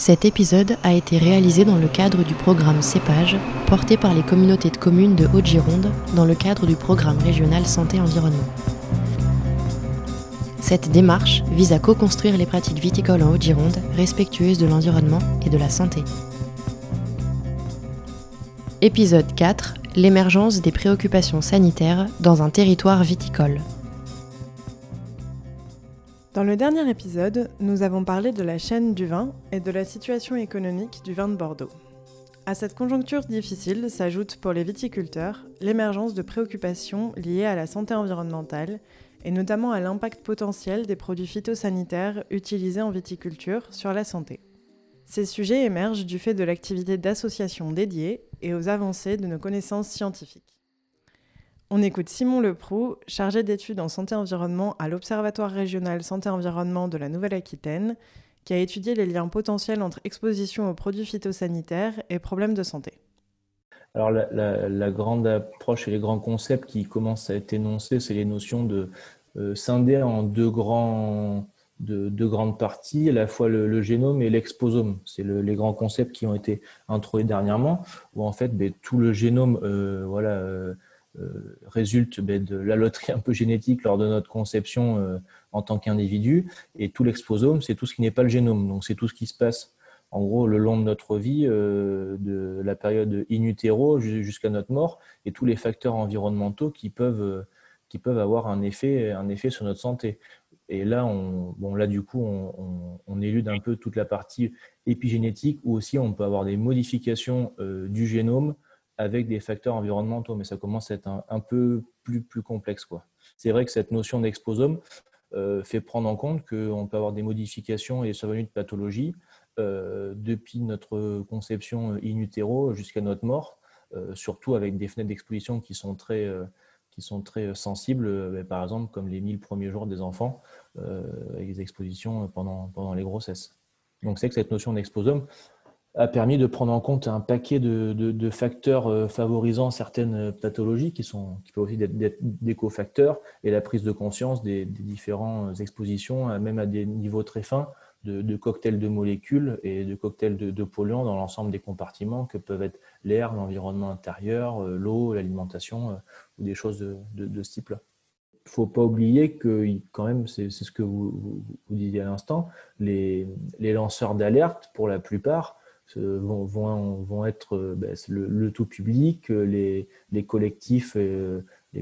Cet épisode a été réalisé dans le cadre du programme Cépage, porté par les communautés de communes de Haute-Gironde dans le cadre du programme régional Santé-Environnement. Cette démarche vise à co-construire les pratiques viticoles en Haute-Gironde respectueuses de l'environnement et de la santé. Épisode 4. L'émergence des préoccupations sanitaires dans un territoire viticole. Dans le dernier épisode, nous avons parlé de la chaîne du vin et de la situation économique du vin de Bordeaux. À cette conjoncture difficile s'ajoute pour les viticulteurs l'émergence de préoccupations liées à la santé environnementale et notamment à l'impact potentiel des produits phytosanitaires utilisés en viticulture sur la santé. Ces sujets émergent du fait de l'activité d'associations dédiées et aux avancées de nos connaissances scientifiques. On écoute Simon Leproux, chargé d'études en santé-environnement à l'Observatoire régional santé-environnement de la Nouvelle-Aquitaine, qui a étudié les liens potentiels entre exposition aux produits phytosanitaires et problèmes de santé. Alors la grande approche et les grands concepts qui commencent à être énoncés, c'est les notions de scinder en deux grandes parties, à la fois le génome et l'exposome. C'est les grands concepts qui ont été introduits dernièrement, où en fait tout le génome résulte de la loterie un peu génétique lors de notre conception en tant qu'individu, et tout l'exposome, c'est tout ce qui n'est pas le génome. Donc c'est tout ce qui se passe en gros le long de notre vie, de la période in utero jusqu'à notre mort, et tous les facteurs environnementaux qui peuvent avoir un effet sur notre santé. Et là, on élude un peu toute la partie épigénétique, où aussi on peut avoir des modifications du génome avec des facteurs environnementaux, mais ça commence à être un peu plus complexe, quoi. C'est vrai que cette notion d'exposome fait prendre en compte qu'on peut avoir des modifications et des survenues de pathologies depuis notre conception in utero jusqu'à notre mort, surtout avec des fenêtres d'exposition qui sont très sensibles, par exemple comme les 1000 premiers jours des enfants, avec des expositions pendant les grossesses. Donc c'est que cette notion d'exposome a permis de prendre en compte un paquet de facteurs favorisant certaines pathologies qui peuvent aussi être des cofacteurs, et la prise de conscience des différentes expositions, même à des niveaux très fins, de cocktails de molécules et de cocktails de polluants dans l'ensemble des compartiments que peuvent être l'air, l'environnement intérieur, l'eau, l'alimentation, ou des choses de ce type-là. Il ne faut pas oublier que, quand même, c'est ce que vous disiez à l'instant, les lanceurs d'alerte, pour la plupart, vont être le tout public, les collectifs, de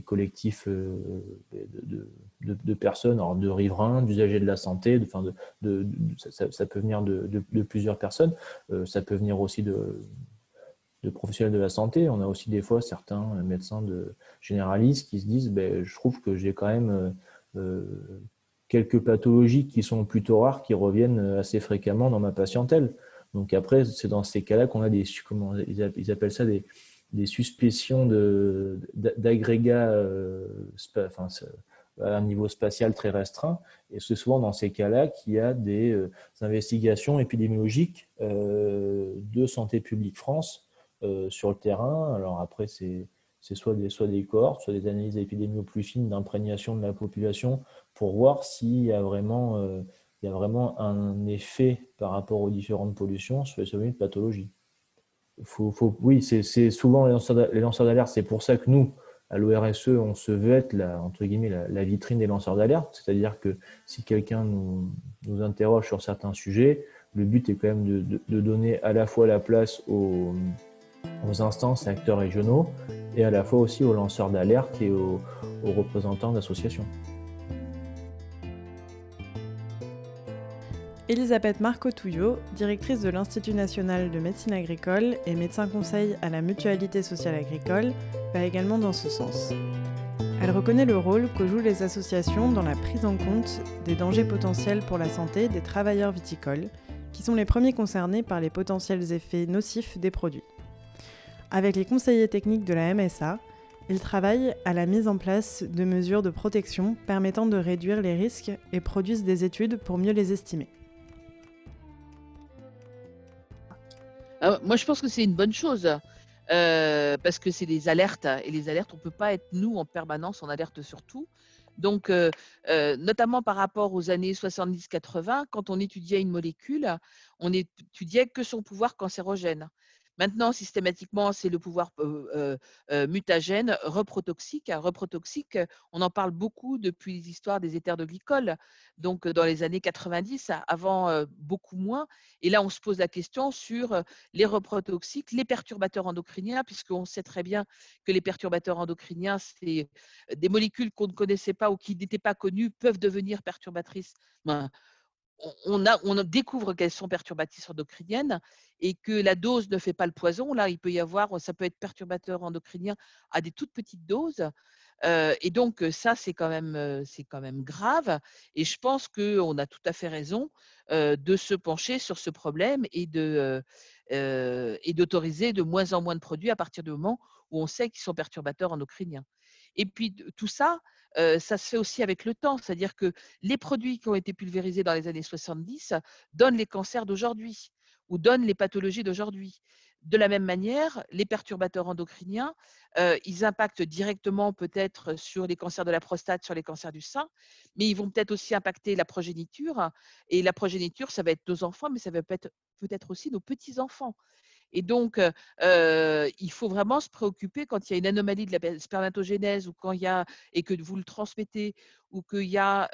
personnes, alors de riverains, d'usagers de la santé, ça peut venir de plusieurs personnes, ça peut venir aussi de professionnels de la santé. On a aussi des fois certains médecins généralistes qui se disent je trouve que j'ai quand même quelques pathologies qui sont plutôt rares, qui reviennent assez fréquemment dans ma patientèle. Donc après, c'est dans ces cas-là qu'on a ils appellent ça des suspicions d'agrégats à un niveau spatial très restreint. Et c'est souvent dans ces cas-là qu'il y a des investigations épidémiologiques de Santé publique France sur le terrain. Alors après, c'est soit des cohortes, soit des analyses épidémiologiques plus fines d'imprégnation de la population pour voir s'il y a vraiment un effet par rapport aux différentes pollutions sur les survenues de pathologie. Oui, c'est souvent les lanceurs d'alerte. C'est pour ça que nous, à l'ORSE, on se veut être la vitrine des lanceurs d'alerte. C'est-à-dire que si quelqu'un nous interroge sur certains sujets, le but est quand même de donner à la fois la place aux instances et acteurs régionaux, et à la fois aussi aux lanceurs d'alerte et aux représentants d'associations. Elisabeth Marco-Touillot, directrice de l'Institut national de médecine agricole et médecin conseil à la Mutualité sociale agricole, va également dans ce sens. Elle reconnaît le rôle que jouent les associations dans la prise en compte des dangers potentiels pour la santé des travailleurs viticoles, qui sont les premiers concernés par les potentiels effets nocifs des produits. Avec les conseillers techniques de la MSA, ils travaillent à la mise en place de mesures de protection permettant de réduire les risques et produisent des études pour mieux les estimer. Moi, je pense que c'est une bonne chose. parce que c'est des alertes et les alertes, on ne peut pas être, nous, en permanence en alerte sur tout. Donc, notamment par rapport aux années 70-80, quand on étudiait une molécule, on étudiait que son pouvoir cancérogène. Maintenant, systématiquement, c'est le pouvoir mutagène, reprotoxique. Reprotoxique, on en parle beaucoup depuis les histoires des éthers de glycol. Donc, dans les années 90, avant, beaucoup moins. Et là, on se pose la question sur les reprotoxiques, les perturbateurs endocriniens, puisqu'on sait très bien que les perturbateurs endocriniens, c'est des molécules qu'on ne connaissait pas ou qui n'étaient pas connues peuvent devenir perturbatrices. Ben, on découvre qu'elles sont perturbatrices endocriniennes et que la dose ne fait pas le poison. Là, il peut y avoir, ça peut être perturbateur endocrinien à des toutes petites doses. Et donc, ça, c'est quand même grave. Et je pense qu'on a tout à fait raison de se pencher sur ce problème et d'autoriser de moins en moins de produits à partir du moment où on sait qu'ils sont perturbateurs endocriniens. Et puis, tout ça, ça se fait aussi avec le temps. C'est-à-dire que les produits qui ont été pulvérisés dans les années 70 donnent les cancers d'aujourd'hui ou donnent les pathologies d'aujourd'hui. De la même manière, les perturbateurs endocriniens, ils impactent directement peut-être sur les cancers de la prostate, sur les cancers du sein, mais ils vont peut-être aussi impacter la progéniture. Et la progéniture, ça va être nos enfants, mais ça va peut-être aussi nos petits-enfants. Et donc, il faut vraiment se préoccuper quand il y a une anomalie de la spermatogénèse ou quand il y a, et que vous le transmettez, ou qu'il y a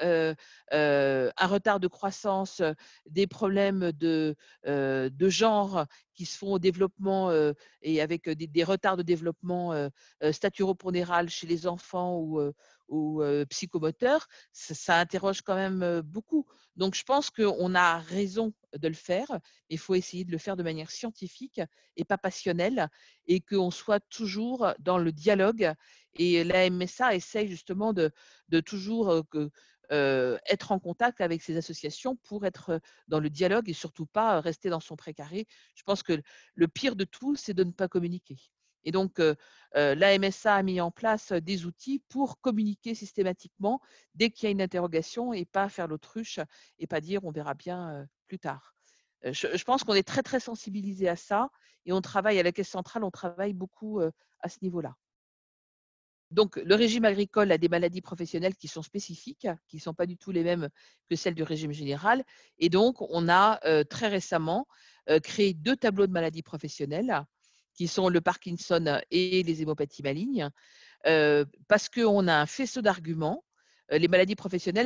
un retard de croissance, des problèmes de genre qui se font au développement et avec des retards de développement staturopondéral chez les enfants ou psychomoteurs, ça interroge quand même beaucoup. Donc, je pense qu'on a raison de le faire, mais il faut essayer de le faire de manière scientifique et pas passionnelle, et qu'on soit toujours dans le dialogue. Et la MSA essaye justement de toujours être en contact avec ces associations pour être dans le dialogue et surtout pas rester dans son précaré. Je pense que le pire de tout, c'est de ne pas communiquer. Et donc, la MSA a mis en place des outils pour communiquer systématiquement dès qu'il y a une interrogation et pas faire l'autruche et pas dire on verra bien plus tard. Je pense qu'on est très, très sensibilisé à ça et on travaille à la Caisse centrale, on travaille beaucoup à ce niveau-là. Donc, le régime agricole a des maladies professionnelles qui sont spécifiques, qui ne sont pas du tout les mêmes que celles du régime général. Et donc, on a très récemment créé 2 tableaux de maladies professionnelles qui sont le Parkinson et les hémopathies malignes, parce qu'on a un faisceau d'arguments. Les maladies professionnelles,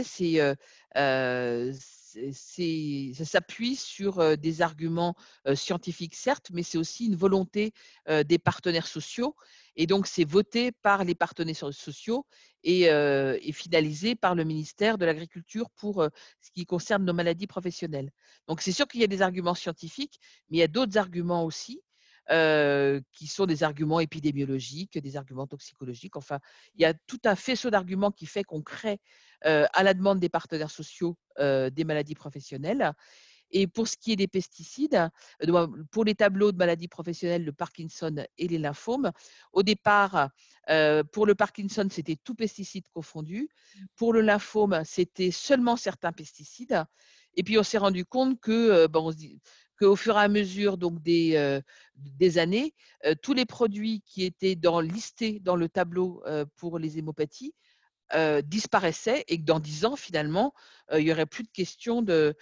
ça s'appuie sur des arguments scientifiques, certes, mais c'est aussi une volonté des partenaires sociaux. Et donc, c'est voté par les partenaires sociaux et finalisé par le ministère de l'Agriculture pour ce qui concerne nos maladies professionnelles. Donc, c'est sûr qu'il y a des arguments scientifiques, mais il y a d'autres arguments aussi qui sont des arguments épidémiologiques, des arguments toxicologiques. Enfin, il y a tout un faisceau d'arguments qui fait qu'on crée, à la demande des partenaires sociaux, des maladies professionnelles. Et pour ce qui est des pesticides, pour les tableaux de maladies professionnelles, le Parkinson et les lymphomes, au départ, pour le Parkinson, c'était tout pesticide confondu. Pour le lymphome, c'était seulement certains pesticides. Et puis, on s'est rendu compte que, qu'au fur et à mesure donc, des années, tous les produits qui étaient listés dans le tableau pour les hémopathies disparaissait et que dans 10 ans, finalement, il n'y aurait plus de question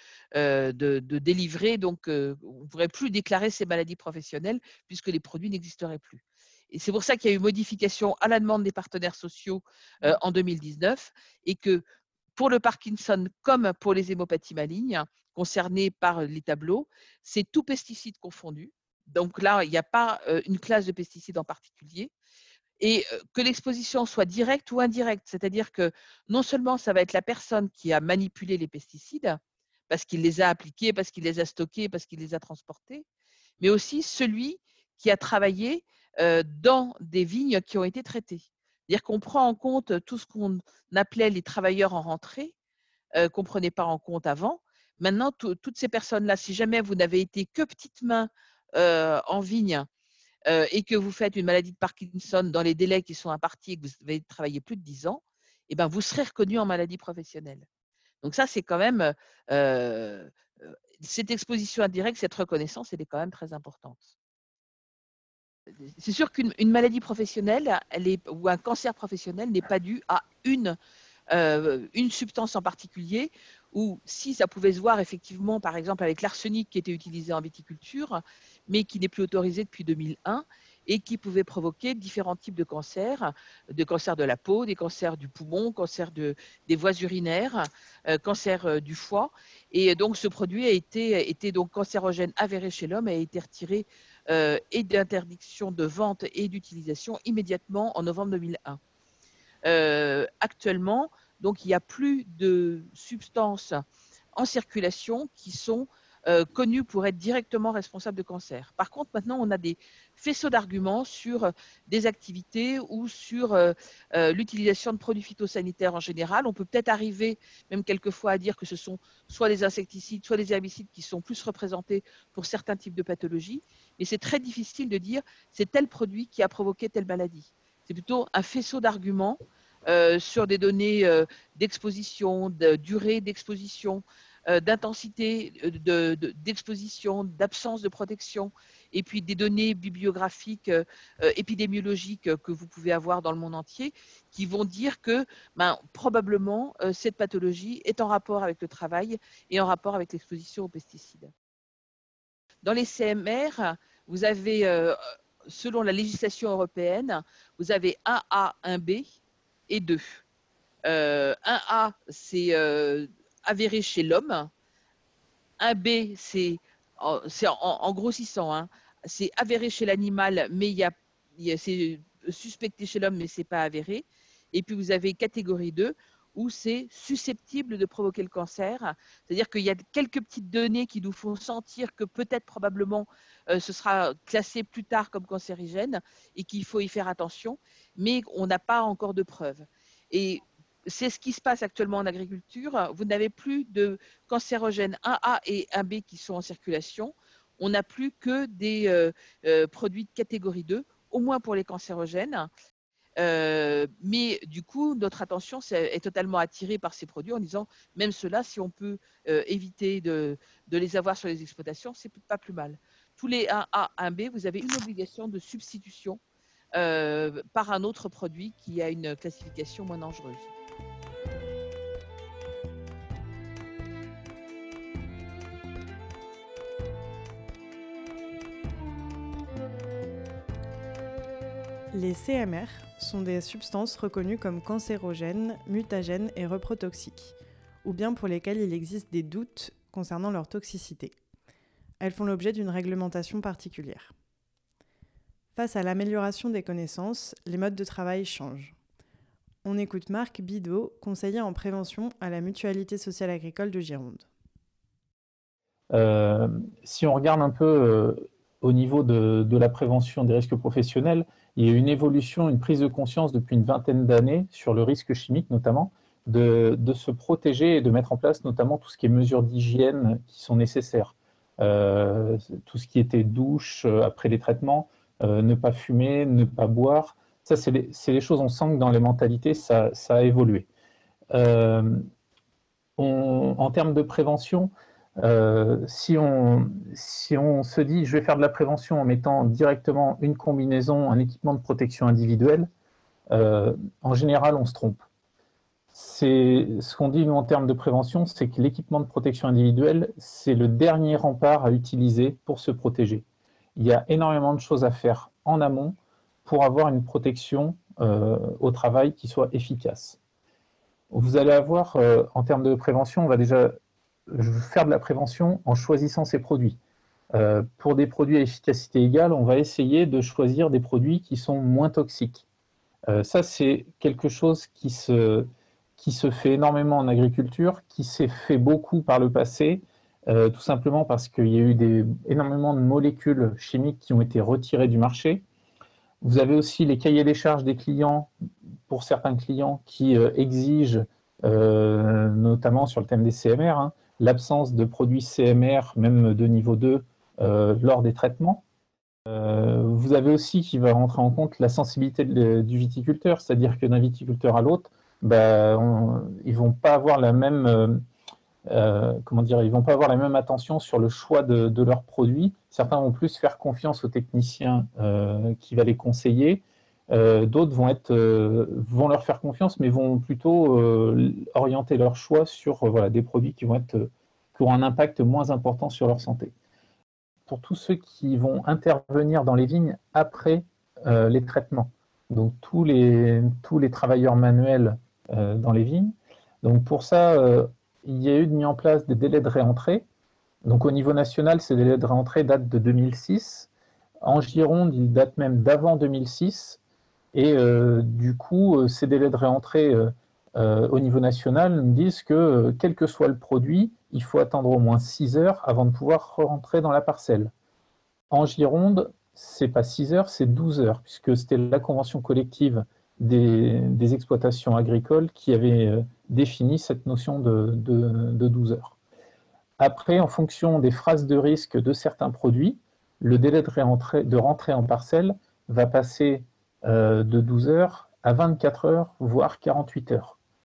de délivrer. Donc, on ne pourrait plus déclarer ces maladies professionnelles puisque les produits n'existeraient plus. Et c'est pour ça qu'il y a eu modification à la demande des partenaires sociaux en 2019 et que pour le Parkinson comme pour les hémopathies malignes concernées par les tableaux, c'est tout pesticide confondu. Donc là, il n'y a pas une classe de pesticides en particulier et que l'exposition soit directe ou indirecte. C'est-à-dire que non seulement ça va être la personne qui a manipulé les pesticides, parce qu'il les a appliqués, parce qu'il les a stockés, parce qu'il les a transportés, mais aussi celui qui a travaillé dans des vignes qui ont été traitées. C'est-à-dire qu'on prend en compte tout ce qu'on appelait les travailleurs en rentrée, qu'on ne prenait pas en compte avant. Maintenant, toutes ces personnes-là, si jamais vous n'avez été que petites mains en vigne et que vous faites une maladie de Parkinson dans les délais qui sont impartis et que vous avez travaillé plus de 10 ans, eh ben, vous serez reconnu en maladie professionnelle. Donc ça, c'est quand même, cette exposition indirecte, cette reconnaissance, elle est quand même très importante. C'est sûr qu'une maladie professionnelle, ou un cancer professionnel n'est pas dû à une substance en particulier, ou si ça pouvait se voir effectivement, par exemple, avec l'arsenic qui était utilisé en viticulture, mais qui n'est plus autorisé depuis 2001, et qui pouvait provoquer différents types de cancers de la peau, des cancers du poumon, cancers des voies urinaires, cancer du foie. Et donc ce produit était donc cancérogène avéré chez l'homme, et a été retiré et d'interdiction de vente et d'utilisation immédiatement en novembre 2001. Actuellement, donc il n'y a plus de substances en circulation qui sont connues pour être directement responsables de cancer. Par contre, maintenant, on a des faisceaux d'arguments sur des activités ou sur l'utilisation de produits phytosanitaires en général. On peut peut-être arriver, même quelquefois, à dire que ce sont soit des insecticides, soit des herbicides qui sont plus représentés pour certains types de pathologies. Mais c'est très difficile de dire c'est tel produit qui a provoqué telle maladie. C'est plutôt un faisceau d'arguments sur des données d'exposition, de durée d'exposition, d'intensité d'exposition, d'absence de protection, et puis des données bibliographiques, épidémiologiques que vous pouvez avoir dans le monde entier, qui vont dire que probablement cette pathologie est en rapport avec le travail et en rapport avec l'exposition aux pesticides. Dans les CMR, vous avez, selon la législation européenne, vous avez 1A, 1B et 2. 1A, c'est avéré chez l'homme. 1B, c'est en grossissant, hein, c'est avéré chez l'animal, mais c'est suspecté chez l'homme, mais ce n'est pas avéré. Et puis vous avez catégorie 2, où c'est susceptible de provoquer le cancer. C'est-à-dire qu'il y a quelques petites données qui nous font sentir que peut-être, probablement, ce sera classé plus tard comme cancérigène et qu'il faut y faire attention, mais on n'a pas encore de preuves. Et c'est ce qui se passe actuellement en agriculture. Vous n'avez plus de cancérogènes 1A et 1B qui sont en circulation. On n'a plus que des produits de catégorie 2, au moins pour les cancérogènes. Mais du coup, notre attention est totalement attirée par ces produits en disant, même ceux-là, si on peut éviter de les avoir sur les exploitations, c'est pas plus mal. Tous les 1A, 1B, vous avez une obligation de substitution par un autre produit qui a une classification moins dangereuse. Les CMR sont des substances reconnues comme cancérogènes, mutagènes et reprotoxiques, ou bien pour lesquelles il existe des doutes concernant leur toxicité. Elles font l'objet d'une réglementation particulière. Face à l'amélioration des connaissances, les modes de travail changent. On écoute Marc Bidot, conseiller en prévention à la Mutualité sociale agricole de Gironde. Si on regarde un peu au niveau de la prévention des risques professionnels, il y a une évolution, une prise de conscience depuis une vingtaine d'années sur le risque chimique notamment, de se protéger et de mettre en place notamment tout ce qui est mesures d'hygiène qui sont nécessaires. Tout ce qui était douche après les traitements, ne pas fumer, ne pas boire, ça c'est les choses, on sent que dans les mentalités ça a évolué. En termes de prévention, si on se dit je vais faire de la prévention en mettant directement une combinaison, un équipement de protection individuelle, en général on se trompe. Ce qu'on dit nous en termes de prévention, c'est que l'équipement de protection individuelle, c'est le dernier rempart à utiliser pour se protéger. Il y a énormément de choses à faire en amont pour avoir une protection au travail qui soit efficace. Vous allez avoir, en termes de prévention, on va déjà faire de la prévention en choisissant ses produits. Pour des produits à efficacité égale, on va essayer de choisir des produits qui sont moins toxiques. Ça, c'est quelque chose qui se fait énormément en agriculture, qui s'est fait beaucoup par le passé, tout simplement parce qu'il y a eu énormément de molécules chimiques qui ont été retirées du marché. Vous avez aussi les cahiers des charges des clients, pour certains clients qui exigent, notamment sur le thème des CMR, l'absence de produits CMR, même de niveau 2, lors des traitements. Vous avez aussi qui va rentrer en compte la sensibilité du viticulteur, c'est-à-dire que d'un viticulteur à l'autre, ils ne vont pas avoir la même ils vont pas avoir la même attention sur le choix de leurs produits. Certains vont plus faire confiance aux techniciens qui va les conseiller. D'autres vont leur faire confiance, mais vont plutôt orienter leur choix sur des produits qui auront un impact moins important sur leur santé. Pour tous ceux qui vont intervenir dans les vignes après les traitements, donc tous les travailleurs manuels dans les vignes. Donc pour ça, il y a eu mis en place des délais de réentrée. Donc au niveau national, ces délais de réentrée datent de 2006. En Gironde, ils datent même d'avant 2006. Et du coup, ces délais de réentrée au niveau national nous disent que, quel que soit le produit, il faut attendre au moins 6 heures avant de pouvoir rentrer dans la parcelle. En Gironde, ce n'est pas 6 heures, c'est 12 heures, puisque c'était la convention collective des exploitations agricoles qui avait défini cette notion de 12 heures. Après, en fonction des phases de risque de certains produits, le délai de rentrée en parcelle va passer de 12 heures à 24 heures, voire 48 heures.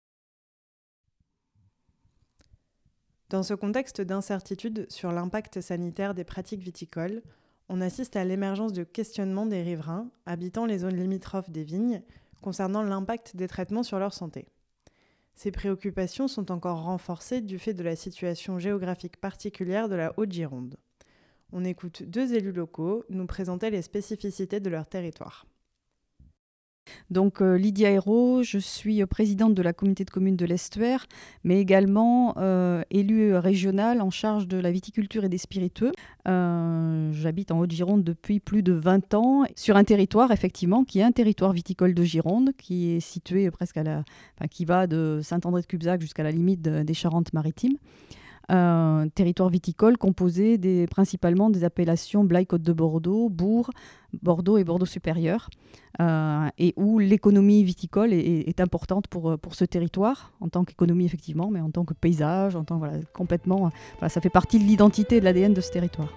Dans ce contexte d'incertitude sur l'impact sanitaire des pratiques viticoles, on assiste à l'émergence de questionnements des riverains habitant les zones limitrophes des vignes concernant l'impact des traitements sur leur santé. Ces préoccupations sont encore renforcées du fait de la situation géographique particulière de la Haute-Gironde. On écoute 2 élus locaux nous présenter les spécificités de leur territoire. Donc Lydia Hérault, je suis présidente de la communauté de communes de l'Estuaire, mais également élue régionale en charge de la viticulture et des spiritueux. J'habite en Haute-Gironde depuis plus de 20 ans, sur un territoire effectivement qui est un territoire viticole de Gironde, qui est situé presque qui va de Saint-André-de-Cubzac jusqu'à la limite des Charentes-Maritimes. Un territoire viticole composé principalement des appellations Blaye-Côte de Bordeaux, Bourg, Bordeaux et Bordeaux supérieur, et où l'économie viticole est importante pour ce territoire, en tant qu'économie effectivement, mais en tant que paysage, complètement, ça fait partie de l'identité et de l'ADN de ce territoire.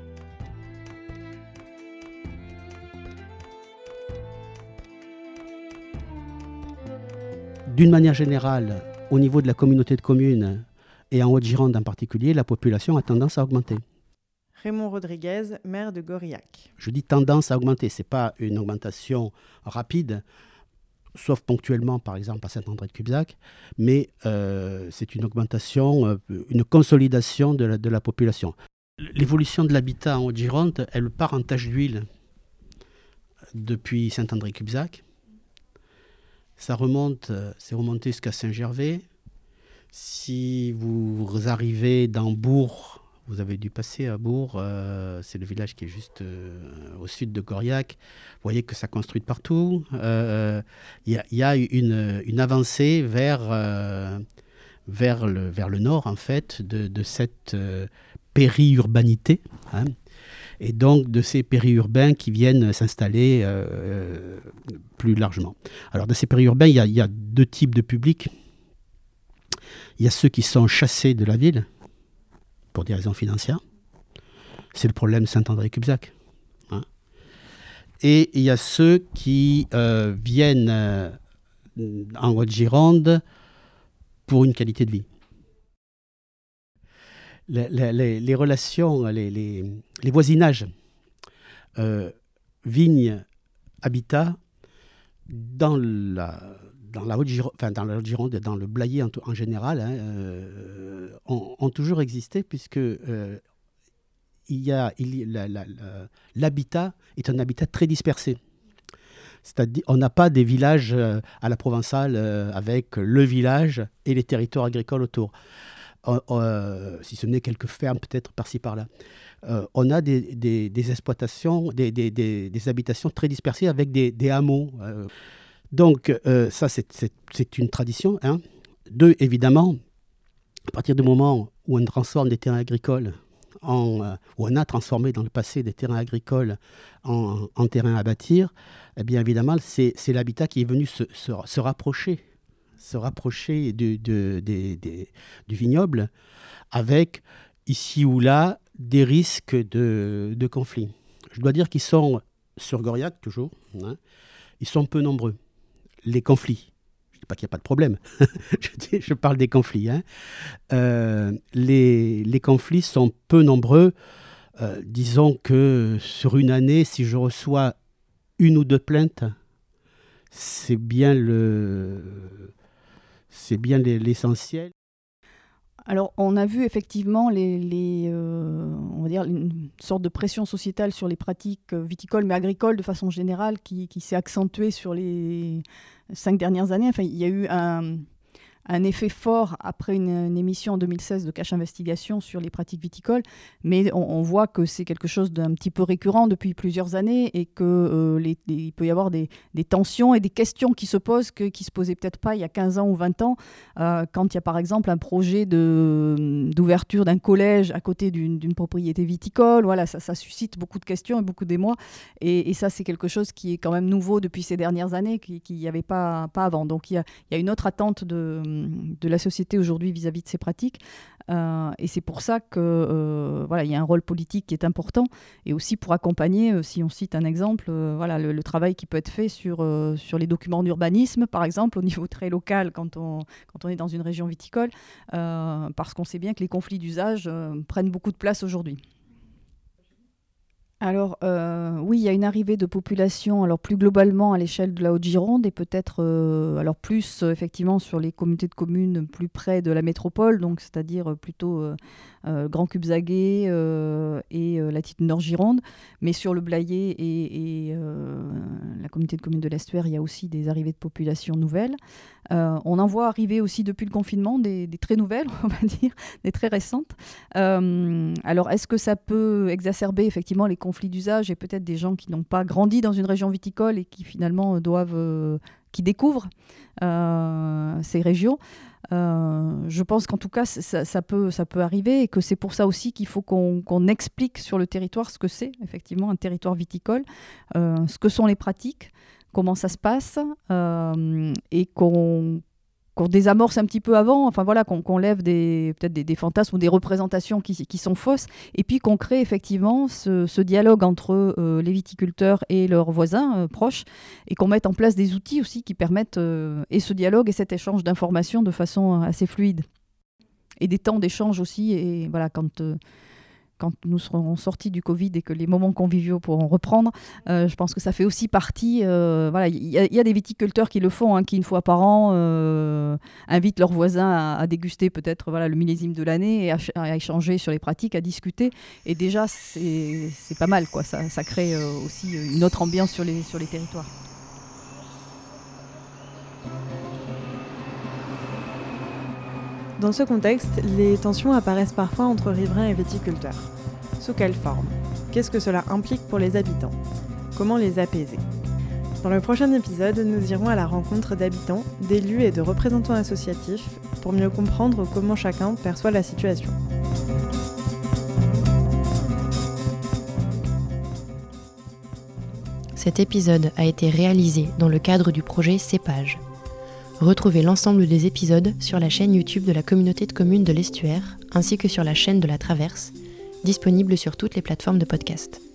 D'une manière générale, au niveau de la communauté de communes, et en Haute-Gironde en particulier, la population a tendance à augmenter. Raymond Rodriguez, maire de Goriac. Je dis tendance à augmenter, ce n'est pas une augmentation rapide, sauf ponctuellement par exemple à Saint-André-de-Cubzac, mais c'est une augmentation, une consolidation de la population. L'évolution de l'habitat en Haute-Gironde, elle part en tache d'huile depuis Saint-André-Cubzac. C'est remonté jusqu'à Saint-Gervais. Si vous arrivez dans Bourg, vous avez dû passer à Bourg, c'est le village qui est juste au sud de Goriac. Vous voyez que ça construit de partout. Il y a une avancée vers le nord, en fait, de cette périurbanité. Hein, et donc de ces périurbains qui viennent s'installer plus largement. Alors, de ces périurbains, il y a 2 types de publics. Il y a ceux qui sont chassés de la ville pour des raisons financières. C'est le problème de Saint-André-Cubzac. Hein. Et il y a ceux qui viennent en Haute-Gironde pour une qualité de vie. Les relations, les voisinages, vignes, habitat, dans la Haute-Gironde, dans le Blayais en général, ont toujours existé, puisque l'habitat est un habitat très dispersé. C'est-à-dire, on n'a pas des villages à la provençale avec le village et les territoires agricoles autour. Si ce n'est quelques fermes peut-être par-ci par-là. On a des exploitations, des habitations très dispersées avec des hameaux. Donc ça, c'est une tradition. Hein. 2, évidemment, à partir du moment où on transforme des terrains agricoles, où on a transformé dans le passé des terrains agricoles en terrains à bâtir, eh bien évidemment, c'est l'habitat qui est venu se rapprocher du vignoble, avec ici ou là des risques de conflits. Je dois dire qu'ils sont, sur Goriac toujours, hein, ils sont peu nombreux. Les conflits, je ne dis pas qu'il n'y a pas de problème. Je parle des conflits. Les conflits sont peu nombreux. Disons que sur une année, si je reçois 1 ou 2 plaintes, c'est bien l'essentiel. Alors, on a vu effectivement on va dire une sorte de pression sociétale sur les pratiques viticoles, mais agricoles de façon générale, qui s'est accentuée sur les 5 dernières années. Enfin, il y a eu un effet fort après une émission en 2016 de Cache Investigation sur les pratiques viticoles, mais on voit que c'est quelque chose d'un petit peu récurrent depuis plusieurs années et qu'il peut y avoir des tensions et des questions qui se posent qui ne se posaient peut-être pas il y a 15 ans ou 20 ans, quand il y a par exemple un projet d'ouverture d'un collège à côté d'une propriété viticole. Voilà, ça suscite beaucoup de questions et beaucoup d'émoi, et ça c'est quelque chose qui est quand même nouveau depuis ces dernières années, qu'il n'y avait pas avant. Donc il y a une autre attente de la société aujourd'hui vis-à-vis de ces pratiques, et c'est pour ça que il y a un rôle politique qui est important, et aussi pour accompagner, si on cite un exemple, le travail qui peut être fait sur les documents d'urbanisme, par exemple, au niveau très local quand on est dans une région viticole, parce qu'on sait bien que les conflits d'usage prennent beaucoup de place aujourd'hui. Alors, oui, il y a une arrivée de population, alors plus globalement à l'échelle de la Haute-Gironde, et peut-être alors plus effectivement sur les communautés de communes plus près de la métropole, donc c'est-à-dire plutôt Grand Cubzaguais et Latitude Nord-Gironde. Mais sur le Blayais et la communauté de communes de l'Estuaire, il y a aussi des arrivées de population nouvelles. On en voit arriver aussi depuis le confinement des très nouvelles, on va dire, des très récentes. Alors, est-ce que ça peut exacerber effectivement les conflits d'usage et peut-être des gens qui n'ont pas grandi dans une région viticole et qui finalement qui découvrent ces régions? Je pense qu'en tout cas, ça peut arriver, et que c'est pour ça aussi qu'il faut qu'on explique sur le territoire ce que c'est effectivement un territoire viticole, ce que sont les pratiques, comment ça se passe, et qu'on désamorce un petit peu avant, qu'on lève peut-être des fantasmes ou des représentations qui sont fausses, et puis qu'on crée effectivement ce dialogue entre les viticulteurs et leurs voisins proches, et qu'on mette en place des outils aussi qui permettent et ce dialogue et cet échange d'informations de façon assez fluide. Et des temps d'échange aussi, et voilà, quand nous serons sortis du Covid et que les moments conviviaux pourront reprendre, je pense que ça fait aussi partie. Il y a des viticulteurs qui le font, qui une fois par an invitent leurs voisins à déguster peut-être le millésime de l'année, et à échanger sur les pratiques, à discuter. Et déjà, c'est pas mal, quoi. Ça crée aussi une autre ambiance sur les territoires. Dans ce contexte, les tensions apparaissent parfois entre riverains et viticulteurs. Sous quelle forme ? Qu'est-ce que cela implique pour les habitants ? Comment les apaiser ? Dans le prochain épisode, nous irons à la rencontre d'habitants, d'élus et de représentants associatifs pour mieux comprendre comment chacun perçoit la situation. Cet épisode a été réalisé dans le cadre du projet Cépage. Retrouvez l'ensemble des épisodes sur la chaîne YouTube de la communauté de communes de l'Estuaire, ainsi que sur la chaîne de la Traverse, disponible sur toutes les plateformes de podcast.